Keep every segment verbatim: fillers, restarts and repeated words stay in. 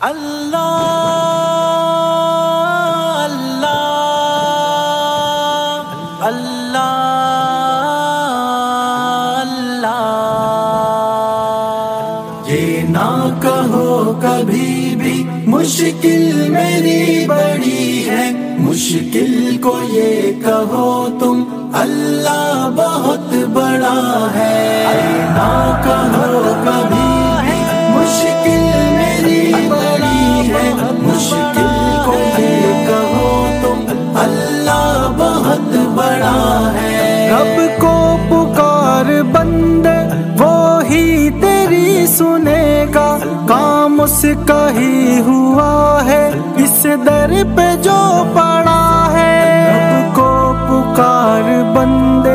اللہ اللہ اللہ اللہ، یہ نہ کہو کبھی بھی مشکل میری بڑی ہے، مشکل کو یہ کہو تم اللہ بہت بڑا ہے۔ یہ نہ کہو کبھی بھی مشکل میری بڑی ہے، مشکل کو یہ کہو تم اللہ بہت بڑا ہے۔ رب کو پکار بندے وہی تیری سنے گا، کام اس کا ہی ہوا ہے اس در پہ جو پڑا ہے۔ رب کو پکار بندے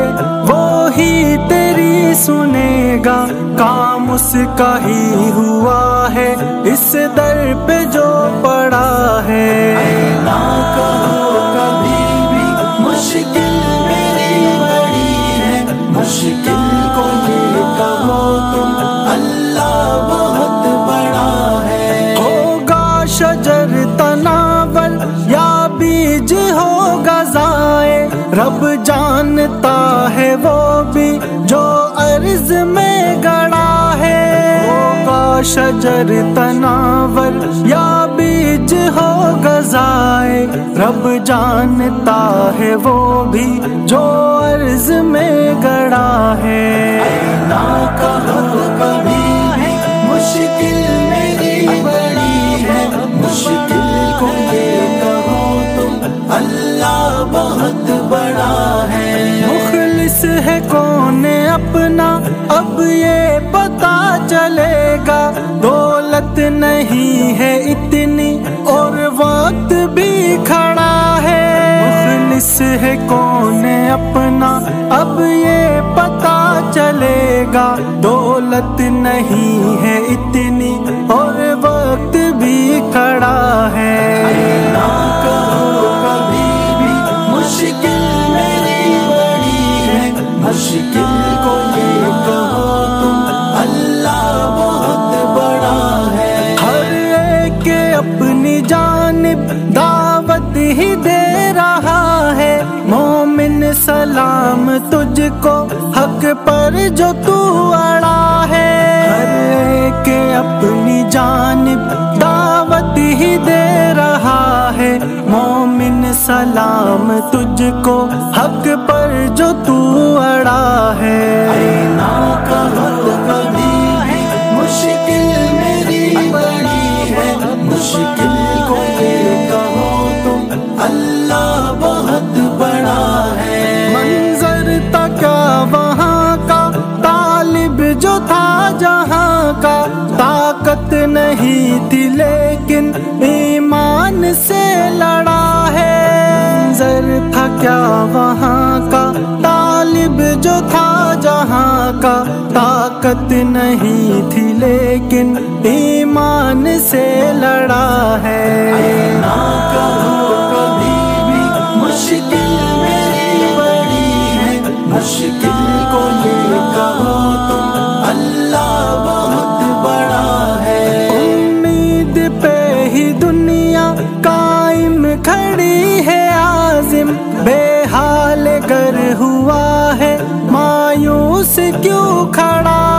وہی تیری سنے گا، کام اس کا ہی ہوا ہے اس در پہ جو پڑا ہے۔ نہ کہو کبھی بھی مشکل میری بڑی ہے، مشکل کو یہ کہو تم اللہ بہت بڑا ہے۔ ہوگا شجر تناول یا بیج ہوگا ضائع، رب جانتا ہے وہ بھی جو عرض میں گڑا ہے۔ ہوگا شجر تناول یا بیج ہوگا ضائع، رب جانتا ہے وہ بھی جو عرض میں گڑا ہے۔ نہ کہو کبھی بھی مشکل میری بڑی ہے، مشکل کو یہ کہو تم اللہ بہت بڑا ہے۔ مخلص ہے کون اپنا اب یہ پتا چلے گا، دولت نہیں ہے اتنی اور وقت بھی کھڑا ہے۔ مخلص ہے کون اپنا اب یہ پتا چلے گا، دولت نہیں ہے اتنی اور وقت بھی کھڑا ہے۔ نہ کہو کبھی بھی مشکل میری بڑی ہے، مشکل کو یہ کہو تم اللہ بہت بڑا ہے۔ ہر ایک اپنی جانب دعوت ہی دے رہا ہے، مومن سلام تجھ کو حق پر جو تو اڑا ہے۔ ہر ایک اپنی جانب دعوت ہی دے رہا ہے، مومن سلام تجھ کو حق پر جو تو اڑا ہے۔ نہ کہو کبھی بھی مشکل میری بڑی ہے، مشکل کو یہ کہو تم اللہ بہت بڑا ہے۔ منظر تھا کیا وہاں کا طالب جو تھا جہاں کا، طاقت نہیں تھی لیکن ایمان سے لڑا ہے۔ منظر تھا کیا وہاں کا طالب جو تھا جہاں کا، طاقت نہیں تھی لیکن ایمان سے لڑا ہے۔ نہ کہو کبھی بھی مشکل میری بڑی ہے، مشکل کو یہ کہو تم اللہ بہت بڑا ہے۔ امید پہ ہی دنیا قائم کھڑی ہے عازم، بے حال گر ہوا ہے مایوس کیوں کھڑا